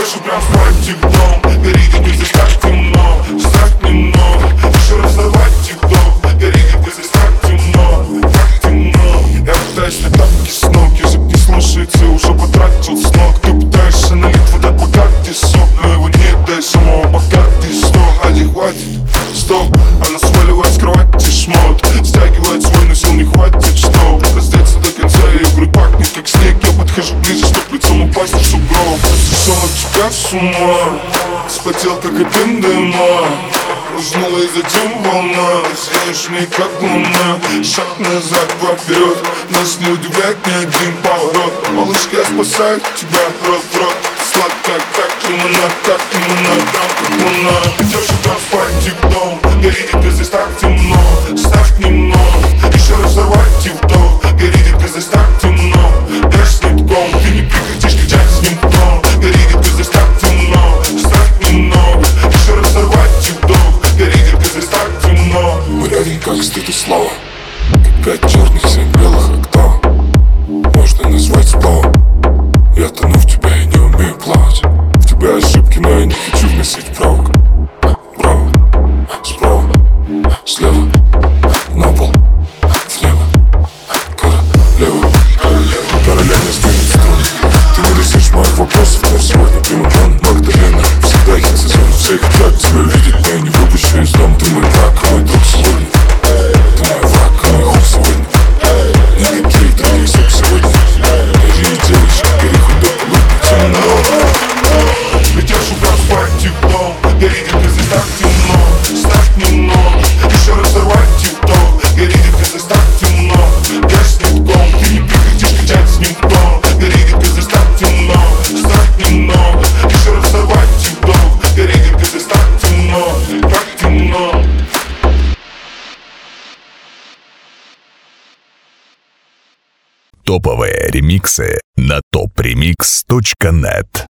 Держу прям спать тик-дом, горит, где здесь так темно. Ждать немного, еще раз взорвать тик-дом, горит, где здесь так темно, так темно. Я пытаюсь на тапки с ног, язык не слушается, уже потратил с ног. Ты пытаешься налить вода, пока ты сок, но его нет, дай самого, пока ты сдох. Ади, хватит, стоп, она сваливает с кровати шмот, стягивает свой, но сил не хватит, чтоб раздеться до конца. Ее грудь пахнет как снег, я подхожу ближе, чтоб лицом упасть в сугроб. Сошел от тебя с ума, вспотел как и дым дыма, узнула из-за дым волна, сияешь мне как луна. Шаг назад, два вперед, нас не удивляет ни один поворот. Малышка, я спасаю тебя, рот в рот, сладкая как лимонад, прям как луна. Идешь и там спать тик-дом, горит, где здесь так темно. Ставь немного, еще раз взорвать тик-дом, горит, где здесь так темно. Дашь нитком, ты не прекратишь кричать с ним в тон, горит, где здесь так темно. Ставь немного, еще раз взорвать тик-дом, горит, где здесь так темно. Мы рядом как стыд и слава, как 5 черных, 7 белых октав. Можно назвать словом. Я тону в тебя, я не умею плавать. В тебя ошибки, но я не хочу вносить правок. Право, справа, слева, на пол, влево, королева. Параллельно сдвинуть струн. Ты не решишь моих вопросов, но сегодня приму план Магдалена. Всегда хит сезон, все хотят тебя видеть, но я не выпущу из дома. Ты мой враг, мой друг сегодня. Ты мой враг, мой хук сегодня. Никаких других сук сегодня. Даже не делаешь, гори хоть до полудня темно. Идешь и там спать тик-дом, горит, где здесь так темно. Ставь немного, еще раз взорвать тик-дом, горит, где здесь так темно. Дашь нитком, ты не прекратишь кричать с ним в тон, горит, где здесь так темно. Ставь немного, еще раз взорвать тик-дом, горит, где здесь так темно, так темно. Топовые ремиксы на topremix.net.